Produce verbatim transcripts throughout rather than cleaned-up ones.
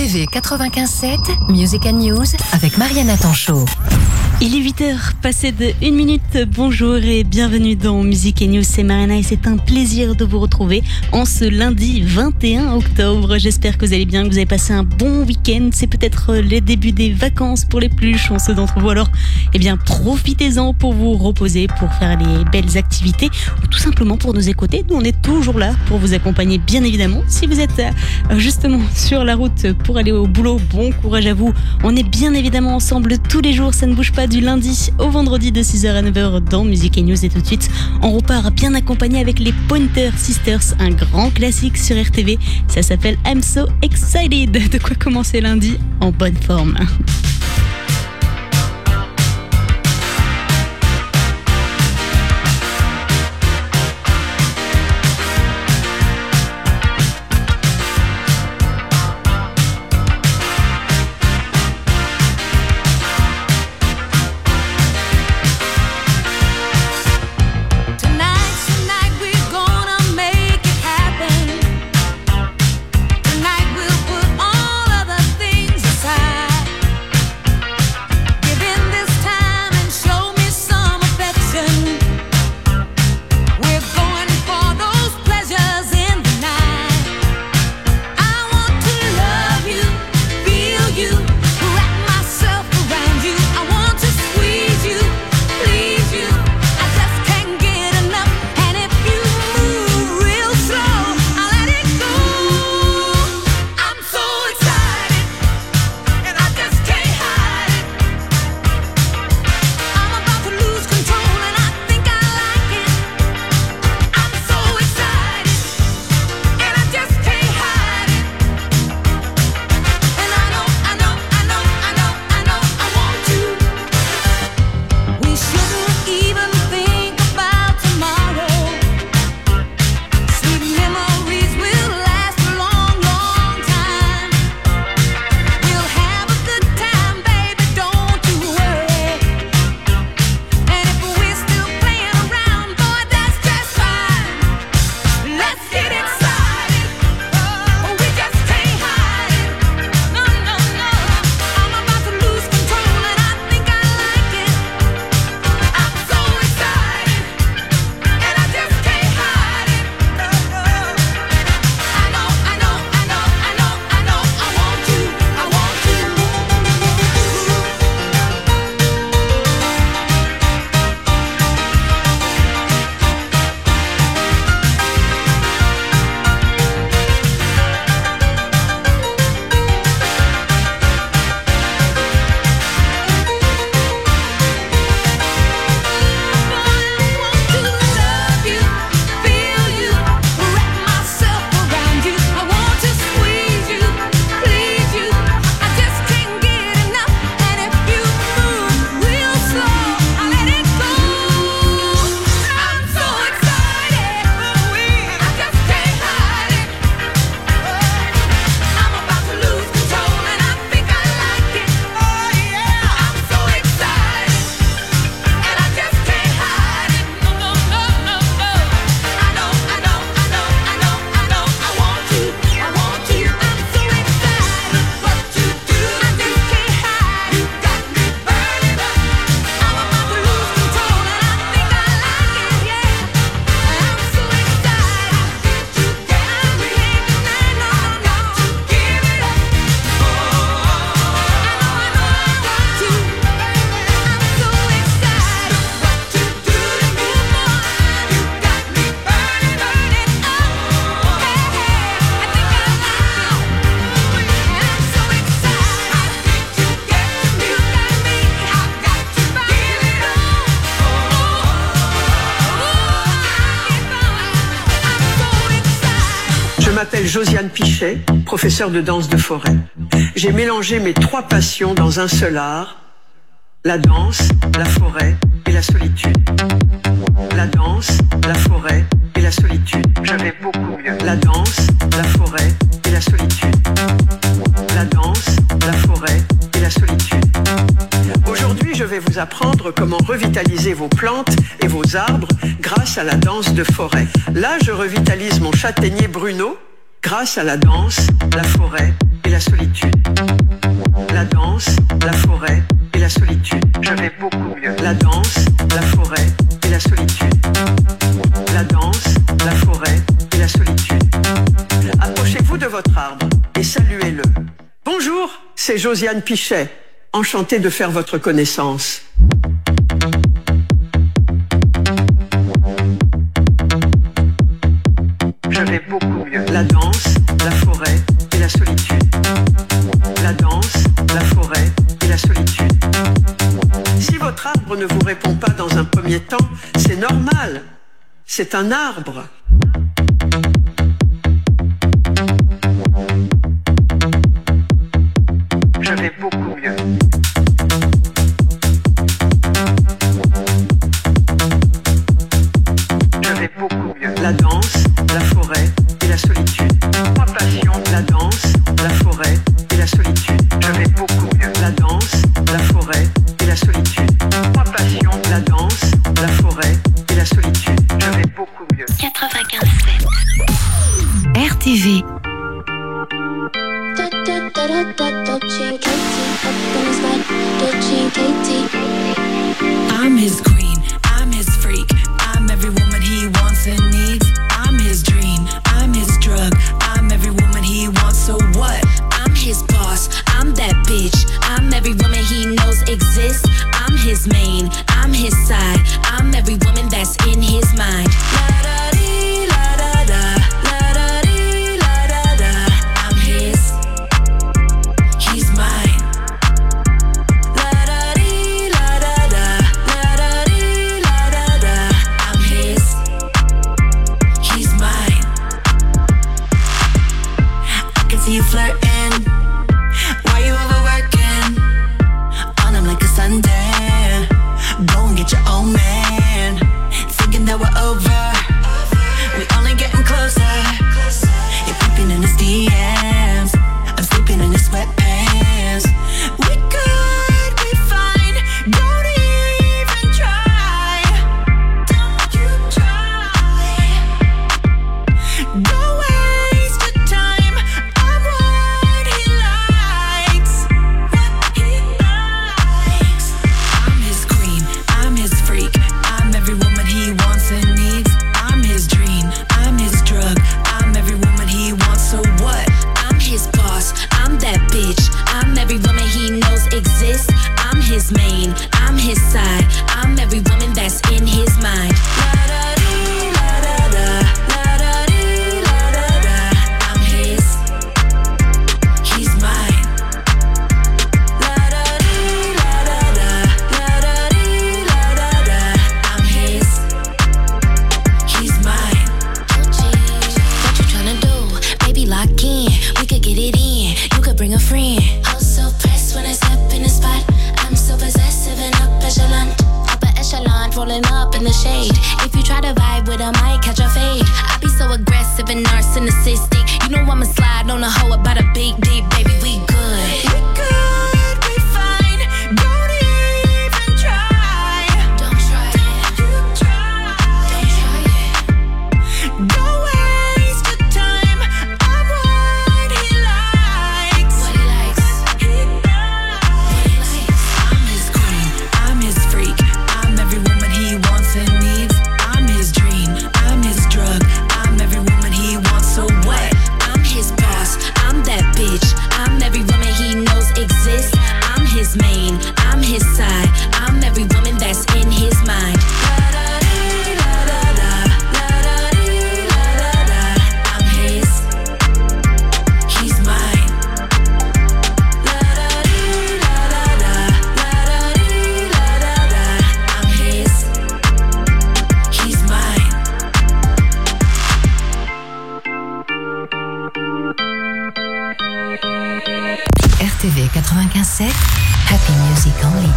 W quatre-vingt-quinze sept, Music and News avec Mariana Tanchot. Il est huit heures, passé de une minute. Bonjour et bienvenue dans Music and News, c'est Mariana et c'est un plaisir de vous retrouver en ce lundi vingt et un octobre. J'espère que vous allez bien, que vous avez passé un bon week-end. C'est peut-être les débuts des vacances pour les plus chanceux d'entre vous. Alors, eh bien, profitez-en pour vous reposer, pour faire les belles activités ou tout simplement pour nous écouter. Nous, on est toujours là pour vous accompagner, bien évidemment. Si vous êtes euh, justement sur la route pour aller au boulot, bon courage à vous. On est bien évidemment ensemble tous les jours, ça ne bouge pas du lundi au vendredi de six heures à neuf heures dans Music and News. Et tout de suite, on repart bien accompagné avec les Pointer Sisters, un grand classique sur R T V. Ça s'appelle I'm So Excited. De quoi commencer lundi en bonne forme. Je m'appelle Josiane Pichet, professeure de danse de forêt. J'ai mélangé mes trois passions dans un seul art, la danse, la forêt et la solitude. La danse, la forêt et la solitude. Je vais beaucoup mieux. La danse, la forêt et la solitude. La danse, la forêt et la solitude. Aujourd'hui, je vais vous apprendre comment revitaliser vos plantes et vos arbres grâce à la danse de forêt. Là, je revitalise mon châtaignier Bruno grâce à la danse, la forêt et la solitude. La danse, la forêt et la solitude. Je vais beaucoup mieux. La danse, la forêt et la solitude. La danse, la forêt et la solitude. Approchez-vous de votre arbre et saluez-le. Bonjour, c'est Josiane Pichet. Enchantée de faire votre connaissance. Je vais beaucoup mieux. La danse, la forêt et la solitude. La danse, la forêt et la solitude. Si votre arbre ne vous répond pas dans un premier temps, c'est normal. C'est un arbre. Je vais beaucoup mieux. Je vais beaucoup mieux. La danse, la forêt et la solitude. Trois passions, la danse, la forêt et la solitude. Je vais beaucoup mieux. La danse, la forêt et la solitude. Trois passions, la danse, la forêt et la solitude. Je vais beaucoup mieux. quatre-vingt-quinze sept R T V. I'm his queen, I'm his freak, I'm every woman he wants and needs. I'm his dream, I'm his drug, I'm every woman he wants, so what? I'm his boss, I'm that bitch, I'm every woman he knows exists. I'm his main, I'm his side, I'm every woman that's in his mind. La-da-dee, la-da-da, la-da-dee, la-da-da. I'm his, he's mine. La-da-dee, la-da-da, la-da-dee, la-da-da. I'm his, he's mine. I can see you flirting, why you overworking? On him like a Sunday, go and get your own man. Thinking that we're over, we only getting closer. You're peeping in his D Ms, I'm sleeping in his sweatpants. We could be fine, don't even try. Don't you try. Don't waste your time, I'm what he likes. What he likes. I'm his queen, I'm his freak, I'm every woman he wants and needs. I'm his dream, I'm his drug, I'm every woman he wants, so what? I'm his boss, I'm that bitch, I'm every woman he knows exists. I'm his main, I'm his side, I'm every woman that's in his mind. La-da-dee, la-da-da, la-da-dee, la-da-da. I'm his, he's mine. La-da-dee, la-da-da, la-da-dee, la-da-da. I'm his, he's mine. Oh geez, what you tryna do? Baby, lock in, we could get it in. You could bring a friend. I was so pressed when I step in the spot. I'm so possessive and up echelon, upper echelon, rolling up in the shade. If you try to vibe with I might catch a fade. I be so aggressive and narcissistic. You know I'ma slide on a hoe about a big deep, baby. We good. We could be fine, don't even try. Don't try it. You try. Don't try it. Don't waste your time, I'm what he likes. What he likes. He likes. I'm his queen, I'm his freak, I'm every woman he wants and needs. I'm his dream, I'm his drug, I'm every woman he wants, so what? I'm his boss, I'm that bitch, I'm every woman he knows exists. I'm his main, I'm his side, I'm every woman that's in his mind. La-da-dee, la-da-da, la-da-dee, la-da-da. I'm his, he's mine. La-da-dee, la-da-da, la-da-dee, la-da-da. I'm his, he's mine. R T V quatre-vingt-quinze sept, Happy Music Only.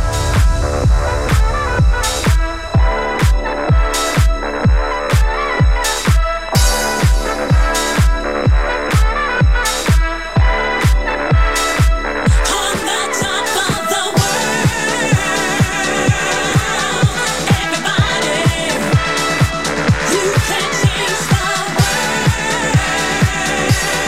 On the top of the world, everybody, you can change the world.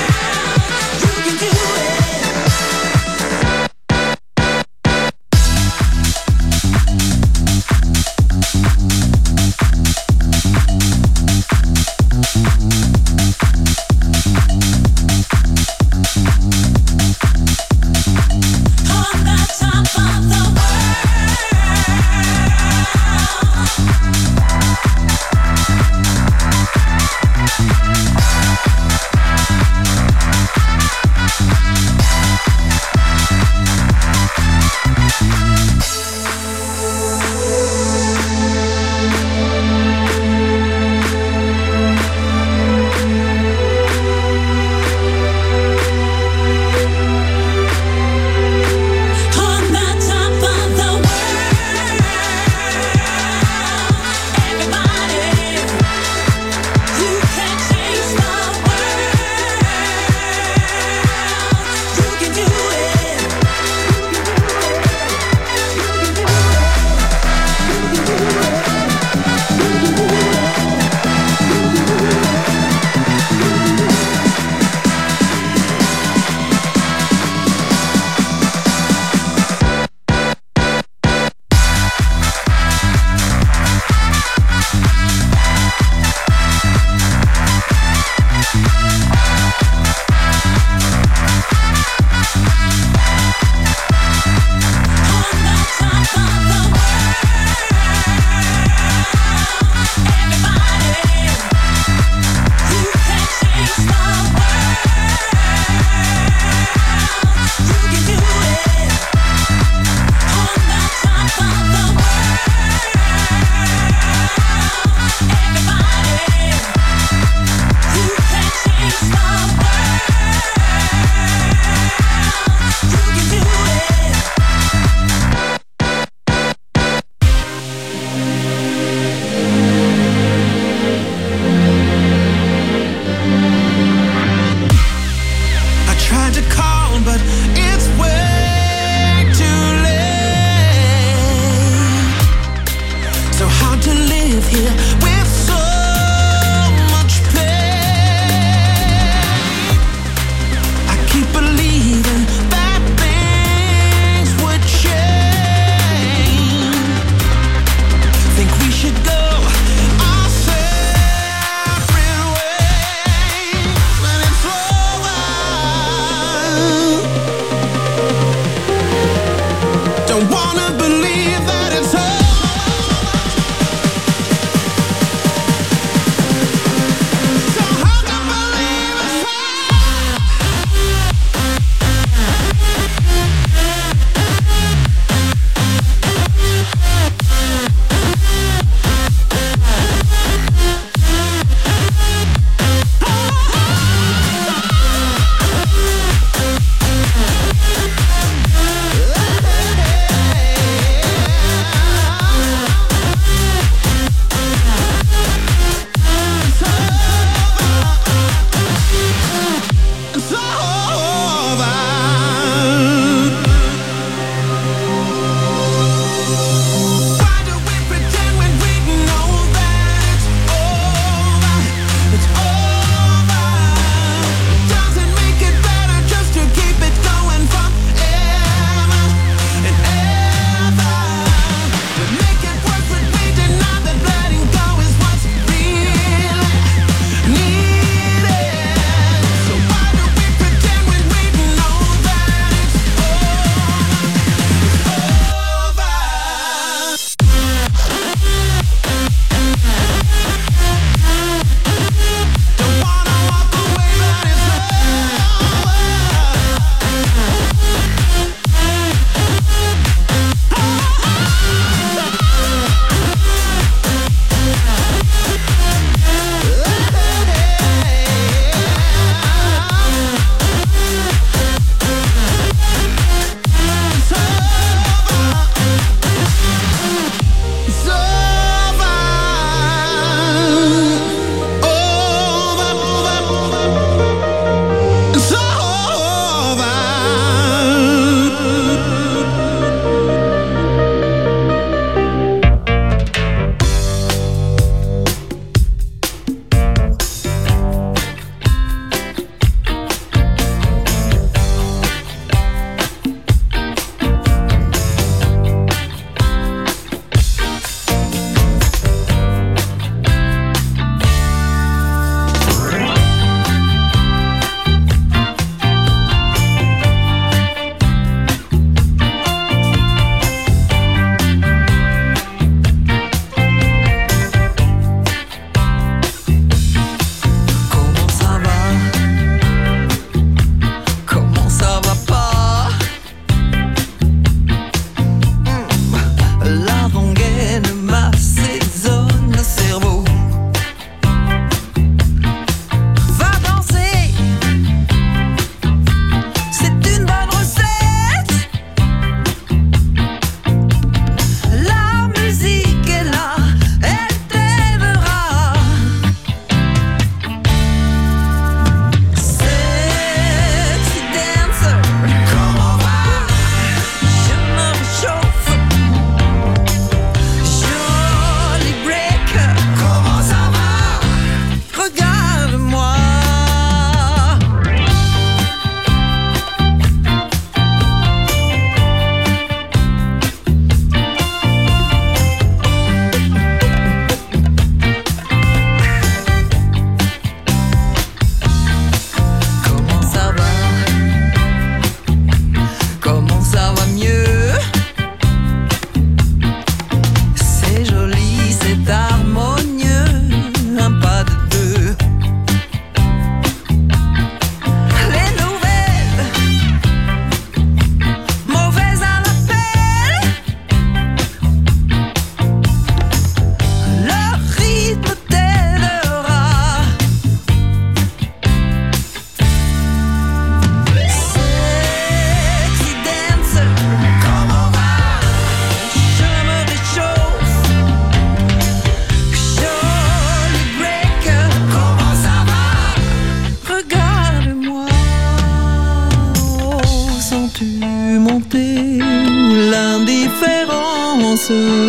sens-tu monter l'indifférence?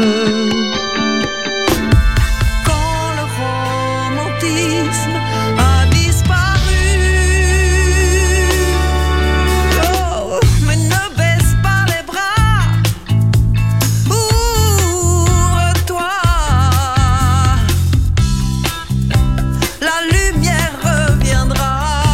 Quand le romantisme a disparu, oh, mais ne baisse pas les bras, ouvre-toi, la lumière reviendra.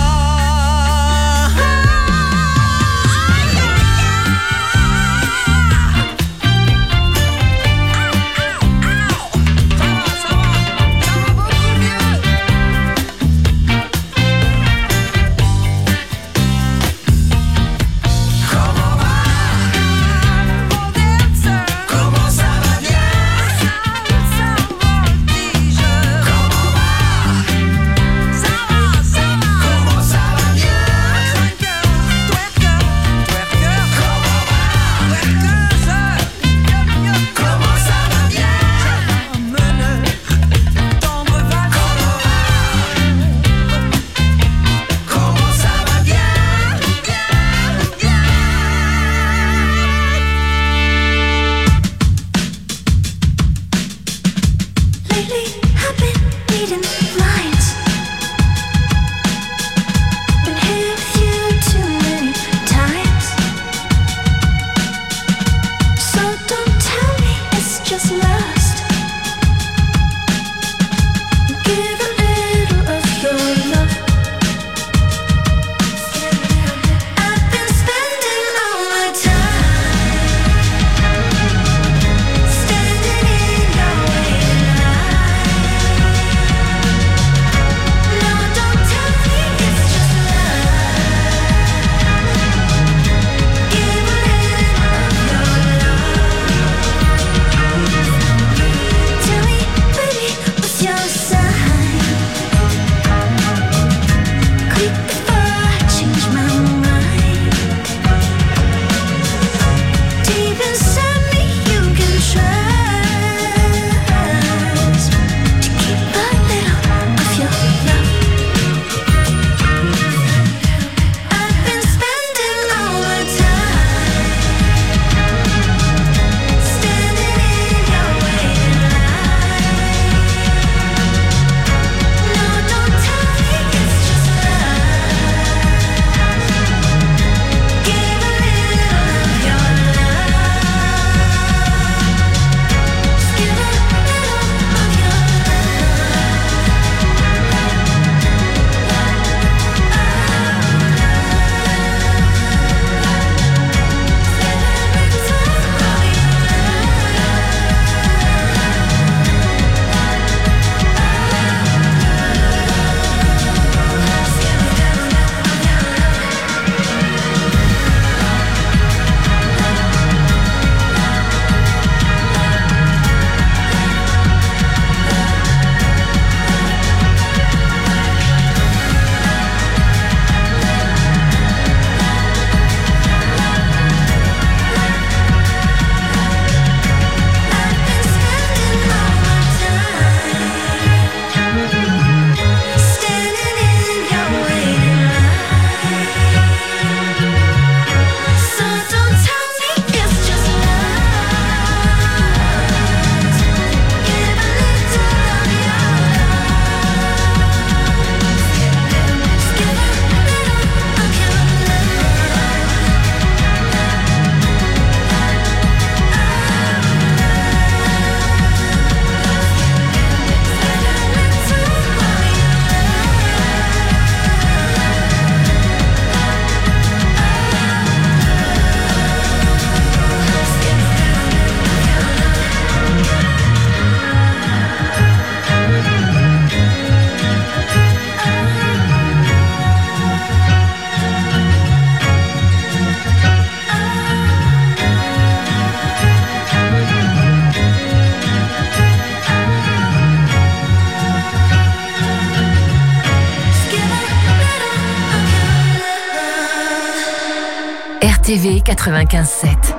R T V quatre-vingt-quinze sept.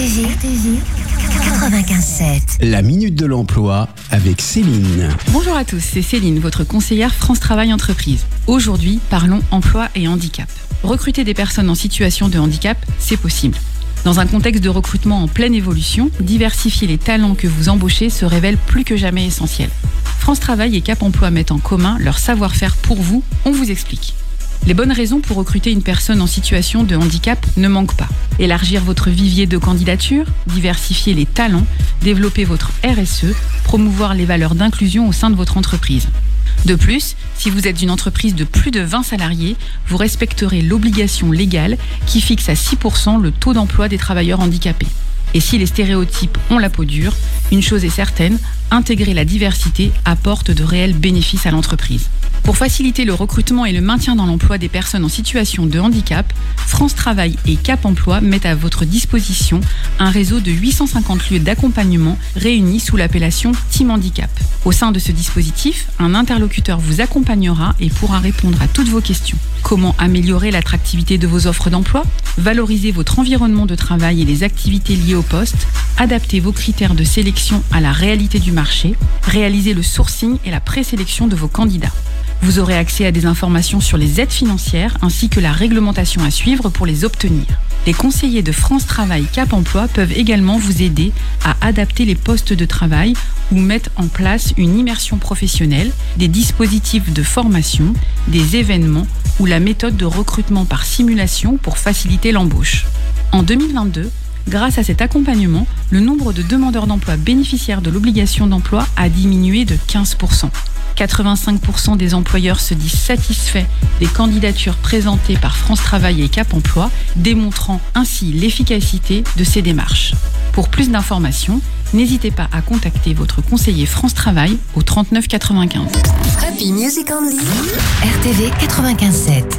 V, R T V quatre-vingt-quinze sept. La Minute de l'Emploi avec Céline. Bonjour à tous, c'est Céline, votre conseillère France Travail Entreprise. Aujourd'hui, parlons emploi et handicap. Recruter des personnes en situation de handicap, c'est possible. Dans un contexte de recrutement en pleine évolution, diversifier les talents que vous embauchez se révèle plus que jamais essentiel. France Travail et Cap Emploi mettent en commun leur savoir-faire pour vous, on vous explique. Les bonnes raisons pour recruter une personne en situation de handicap ne manquent pas. Élargir votre vivier de candidature, diversifier les talents, développer votre R S E, promouvoir les valeurs d'inclusion au sein de votre entreprise. De plus, si vous êtes une entreprise de plus de vingt salariés, vous respecterez l'obligation légale qui fixe à six pour cent le taux d'emploi des travailleurs handicapés. Et si les stéréotypes ont la peau dure, une chose est certaine, intégrer la diversité apporte de réels bénéfices à l'entreprise. Pour faciliter le recrutement et le maintien dans l'emploi des personnes en situation de handicap, France Travail et Cap Emploi mettent à votre disposition un réseau de huit cent cinquante lieux d'accompagnement réunis sous l'appellation Team Handicap. Au sein de ce dispositif, un interlocuteur vous accompagnera et pourra répondre à toutes vos questions. Comment améliorer l'attractivité de vos offres d'emploi ? Valoriser votre environnement de travail et les activités liées au poste ? Adapter vos critères de sélection à la réalité du marché ? Réaliser le sourcing et la présélection de vos candidats ? Vous aurez accès à des informations sur les aides financières ainsi que la réglementation à suivre pour les obtenir. Les conseillers de France Travail Cap Emploi peuvent également vous aider à adapter les postes de travail ou mettre en place une immersion professionnelle, des dispositifs de formation, des événements ou la méthode de recrutement par simulation pour faciliter l'embauche. En deux mille vingt-deux, grâce à cet accompagnement, le nombre de demandeurs d'emploi bénéficiaires de l'obligation d'emploi a diminué de quinze pour cent. quatre-vingt-cinq pour cent des employeurs se disent satisfaits des candidatures présentées par France Travail et Cap Emploi, démontrant ainsi l'efficacité de ces démarches. Pour plus d'informations, n'hésitez pas à contacter votre conseiller France Travail au trente-neuf quatre-vingt-quinze. Happy Music Only. R T V quatre-vingt-quinze sept.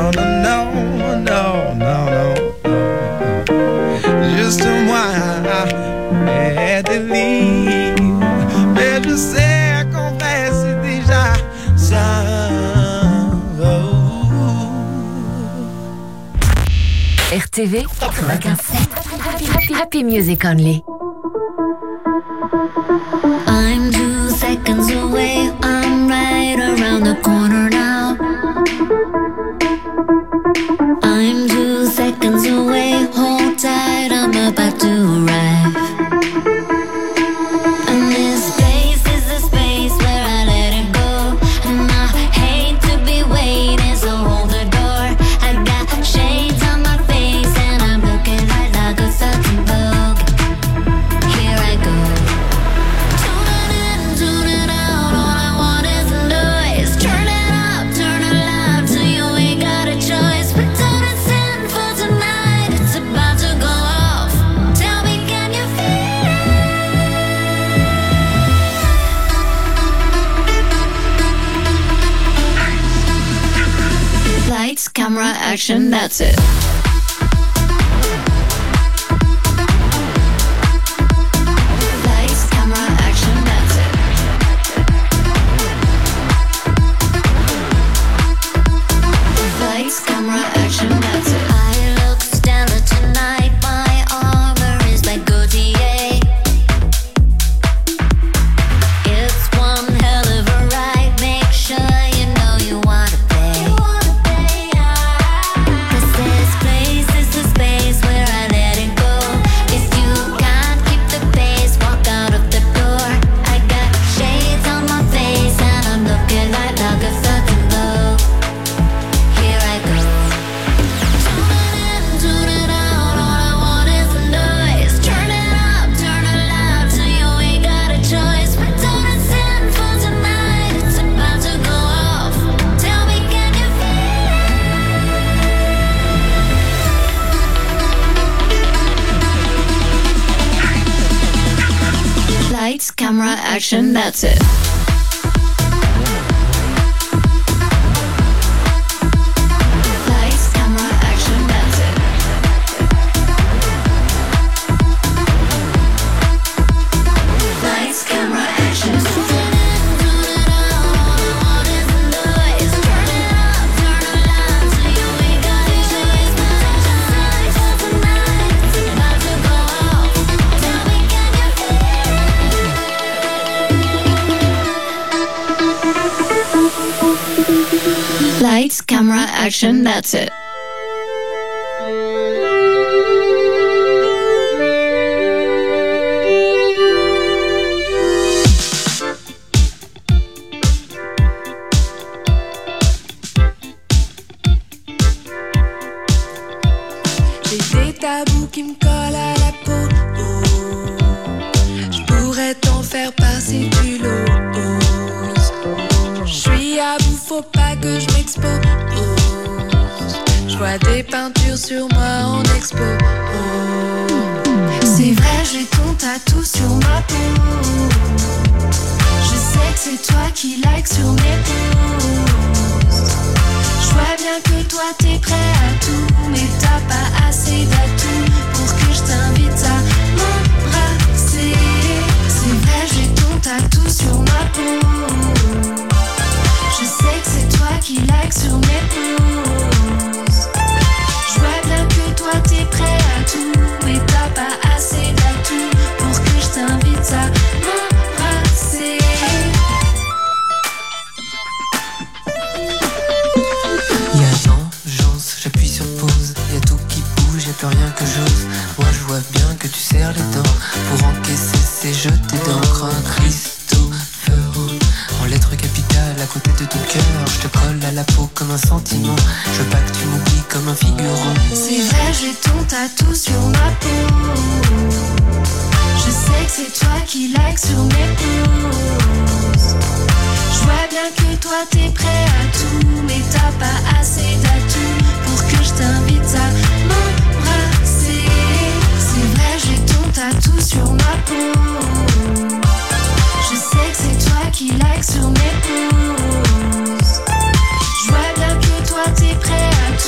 no, no, no, no, no, no. Juste moi et de livres. Mais je sais qu'en vrai c'est déjà ça. R T V quatre-vingt-quinze sept. Happy, happy, happy music only. I'm two seconds away, I'm right around the corner now. I'm two seconds away, hold tight, I'm about to arrive. And this space is the space where I let it go. And I hate to be waiting, so hold the door. I got shades on my face and I'm looking right like a certain Vogue. Here I go. Tune it in, tune it out, all I want is a noise. Turn it up, turn it loud, till you ain't got a choice. Pretend it's in for tonight, it's about to go off. Tell me, can you feel it? Lights, camera, action, that's it. Lights, camera, action, that's it. Lights, camera, action, that's it. I look stellar tonight, my armor is like Gaultier. It's one hell of a ride, make sure you know you wanna pay. Cause this place is the space where I let it go. If you can't keep the pace, walk out of the door. I got shades on my face and I'm looking right like a fucking Vogue. Here I go. Tune it in, tune it out, all I want is a noise. Turn it up, turn it loud, till you ain't got a choice. Pretend it's in for tonight, it's about to go off. Tell me, can you feel it? Lights, camera, action, that's it. Lights, camera, action, that's it. Lights, camera, action. Tune it in, tune it out, all I want is a noise. Turn it up, turn it loud, till you ain't got a choice. Pretend it's in for tonight, it's about to go off. Tell me, can you feel it? Lights, camera, action, that's it. J'ai des tabous qui me collent à la peau. Je pourrais t'en faire part si tu l'oses. Je suis à bout, faut pas que je m'expose. Je vois des peintures sur moi en expo. C'est vrai, j'ai ton tatou sur ma peau. Je sais que c'est toi qui like sur mes posts. Je vois bien que toi t'es prêt à tout, mais t'as pas assez d'atouts pour que je t'invite à m'embrasser. C'est vrai, j'ai ton tatou sur ma peau. Je sais que c'est toi qui like sur mes posts. Je vois bien que toi t'es prêt à tout, mais t'as pas assez d'atouts pour que je t'invite à m'embrasser. Y'a vengeance, j'appuie sur pause. Y'a tout qui bouge, y'a plus rien que j'ose. Moi je vois bien que tu serres les dents. Pour encaisser c'est jeter d'encre. Un Christopher en lettres capitales à côté de ton cœur. Je te colle à la peau comme un sentiment. Je veux pas que tu m'oublies comme un figurant. C'est vrai, j'ai ton tatou sur ma peau. Je sais que c'est toi qui like sur mes posts. Je vois bien que toi t'es prêt à tout, mais t'as pas assez d'atouts pour que je t'invite à m'embrasser. C'est vrai, j'ai ton tatou sur ma peau. Je sais que c'est toi qui like sur mes posts. Je vois bien que toi t'es prêt à tout.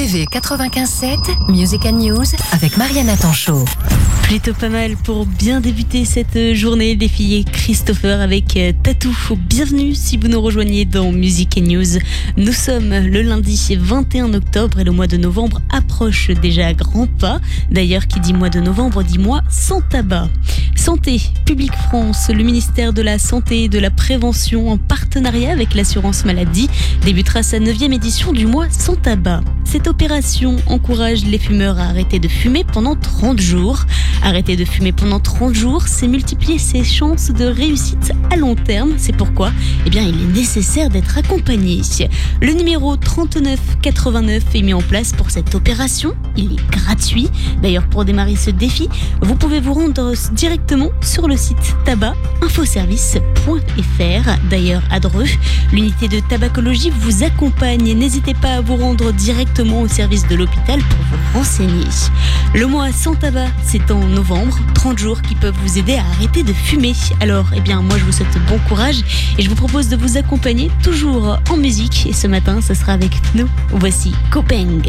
V quatre-vingt-quinze sept, Music and News avec Mariana Tanchot. Plutôt pas mal pour bien débuter cette journée, les filles Christopher avec Tatou. Bienvenue si vous nous rejoignez dans Music and News. Nous sommes le lundi vingt et un octobre et le mois de novembre approche déjà à grands pas. D'ailleurs, qui dit mois de novembre dit mois sans tabac. Santé publique France, le ministère de la Santé et de la Prévention en partenariat avec l'assurance maladie débutera sa neuvième édition du mois sans tabac. Cette opération encourage les fumeurs à arrêter de fumer pendant trente jours. Arrêter de fumer pendant trente jours, c'est multiplier ses chances de réussite à long terme. C'est pourquoi eh bien, il est nécessaire d'être accompagné. Le numéro trente-neuf quatre-vingt-neuf est mis en place pour cette opération. Il est gratuit. D'ailleurs, pour démarrer ce défi, vous pouvez vous rendre directement sur le site tabac infoservice point f r. D'ailleurs, à Dreux, l'unité de tabacologie vous accompagne. N'hésitez pas à vous rendre directement au service de l'hôpital pour vous renseigner. Le mois sans tabac, c'est en novembre, trente jours qui peuvent vous aider à arrêter de fumer. Alors, eh bien, moi je vous souhaite bon courage et je vous propose de vous accompagner toujours en musique. Et ce matin, ce sera avec nous. Voici Kopeng.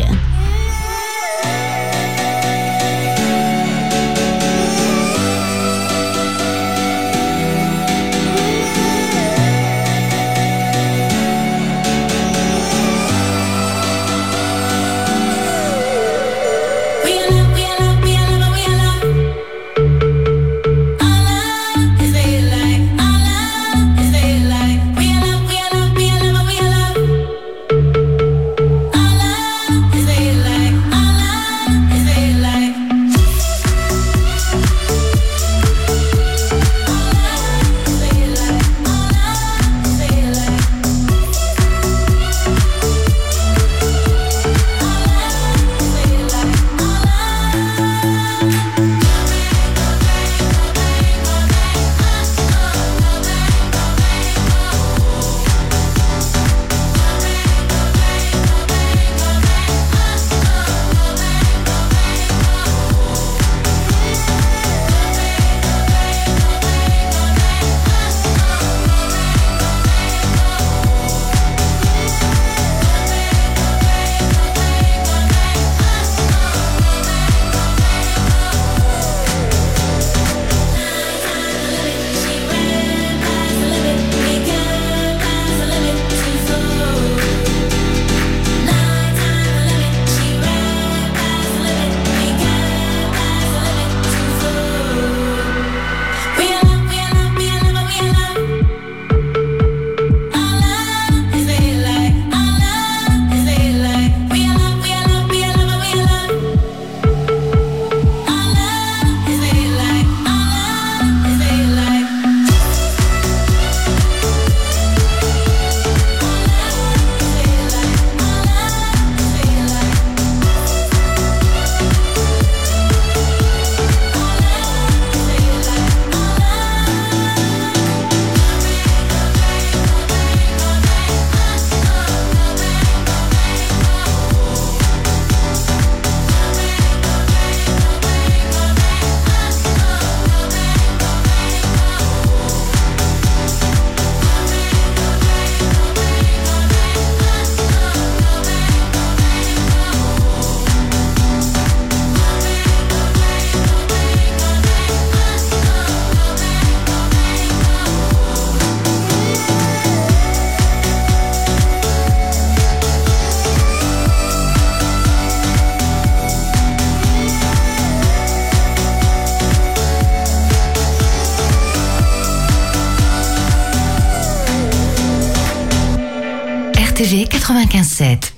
R T V quatre-vingt-quinze sept.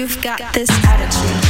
You've got this attitude.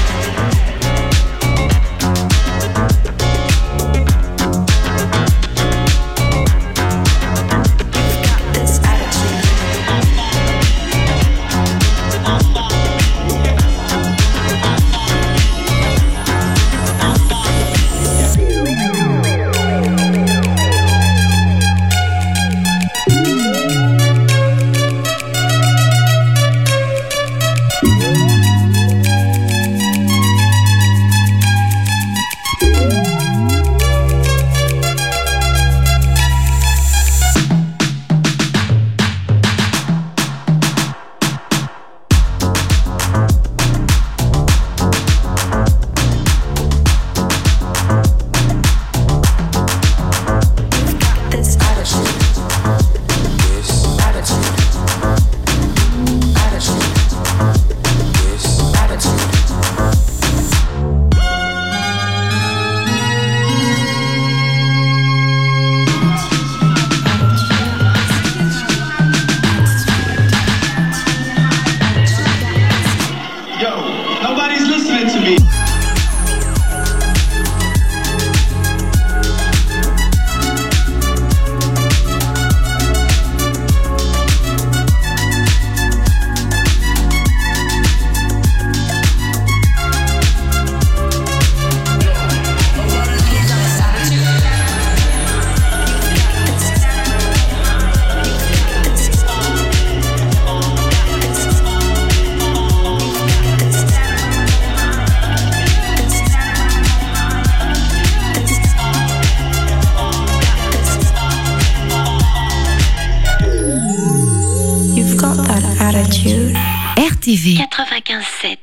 R T V quatre-vingt-quinze sept.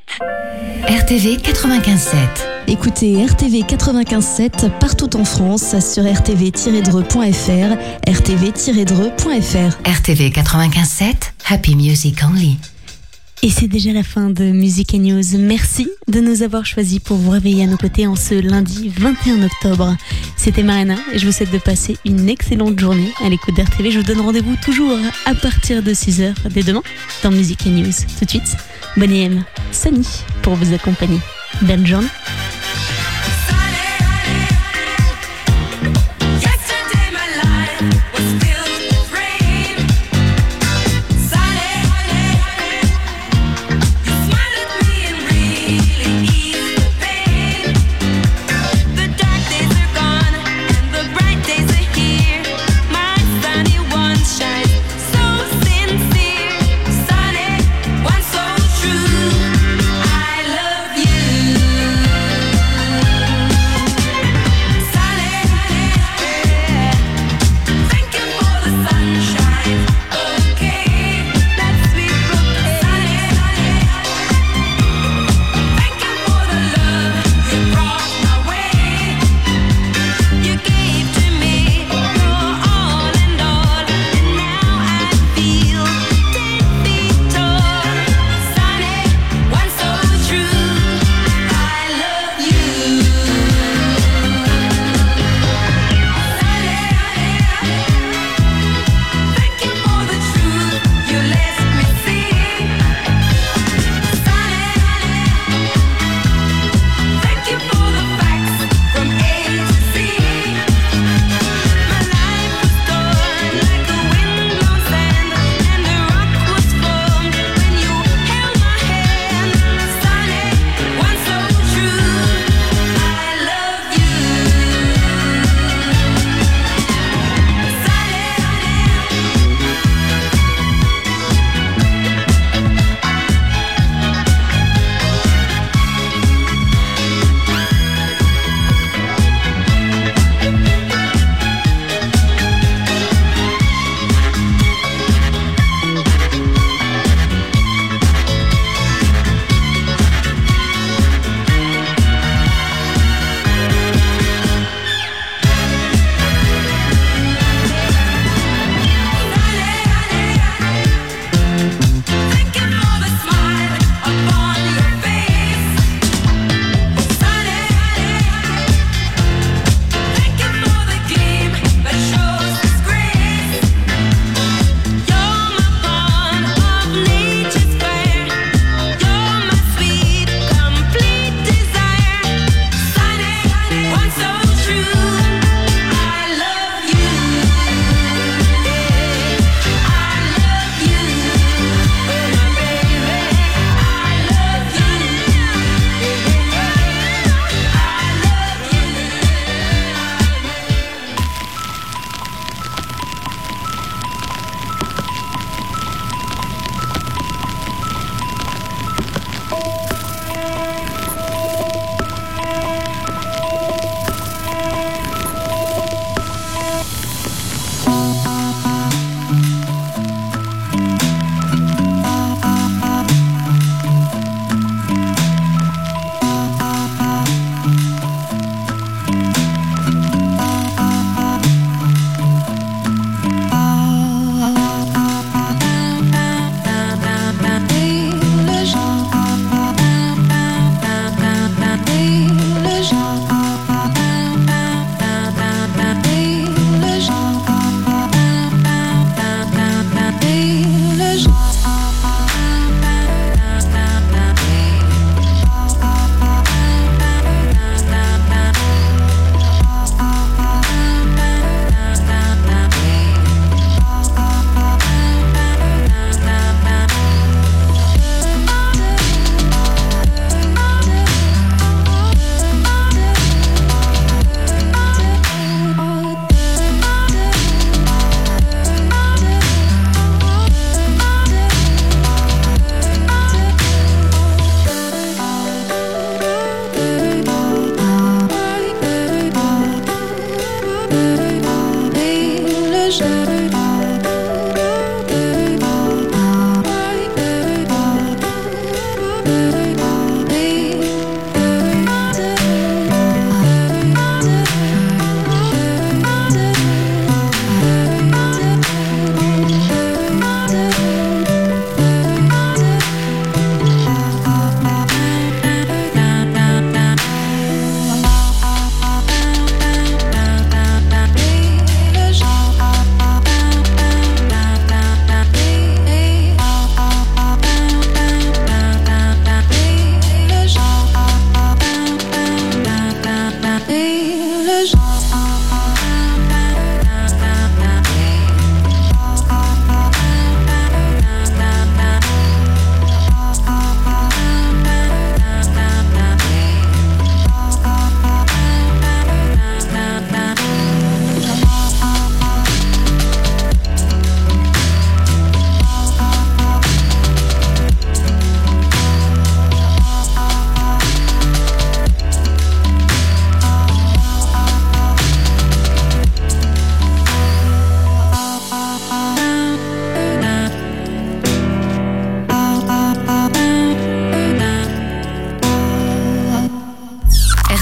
R T V quatre-vingt-quinze sept. Écoutez R T V quatre-vingt-quinze sept partout en France sur r t v tiret dreux point f r, r t v tiret dreux point f r. R T V quatre-vingt-quinze sept, Happy Music Only. Et c'est déjà la fin de Music and News. Merci de nous avoir choisis pour vous réveiller à nos côtés en ce lundi vingt et un octobre. C'était Marina et je vous souhaite de passer une excellente journée à l'écoute d'R T V. Je vous donne rendez-vous toujours à partir de six heures dès demain dans Music and News. Tout de suite, Bonnie M, Samy pour vous accompagner. Belle journée. One so true, I love you.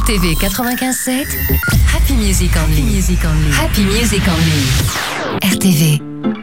T V quatre-vingt-quinze sept, Happy Music Only. Happy Music Only. Happy Music Only. R T V.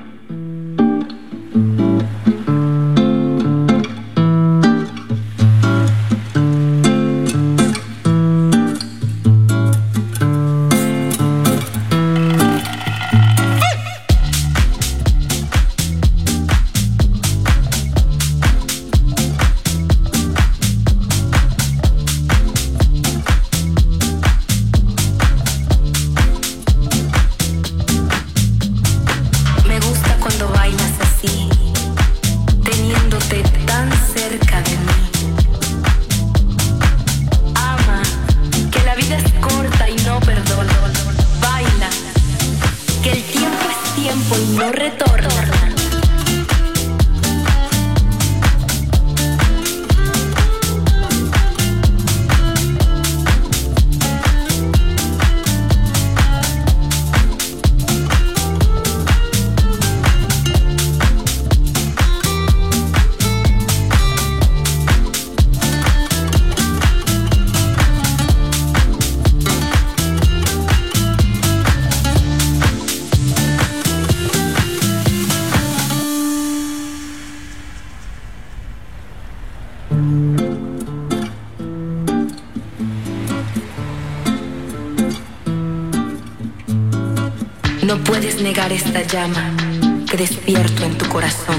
No puedes negar esta llama que despierto en tu corazón.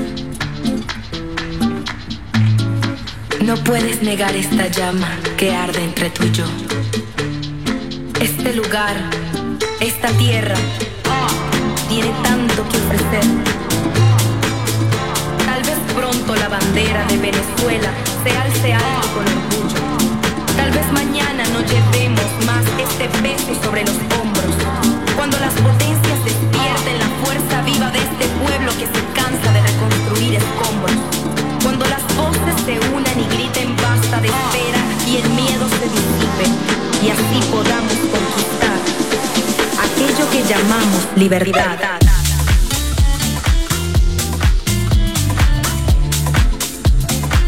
No puedes negar esta llama que arde entre tú y yo. Este lugar, esta tierra, tiene tanto que ofrecer. Tal vez pronto la bandera de Venezuela se alce alto con orgullo. Tal vez mañana no llevemos más este peso sobre los hombros. Cuando las potencias despierten la fuerza viva de este pueblo que se cansa de reconstruir escombros. Cuando las voces se unan y griten basta de espera y el miedo se disipe y así podamos conquistar aquello que llamamos libertad.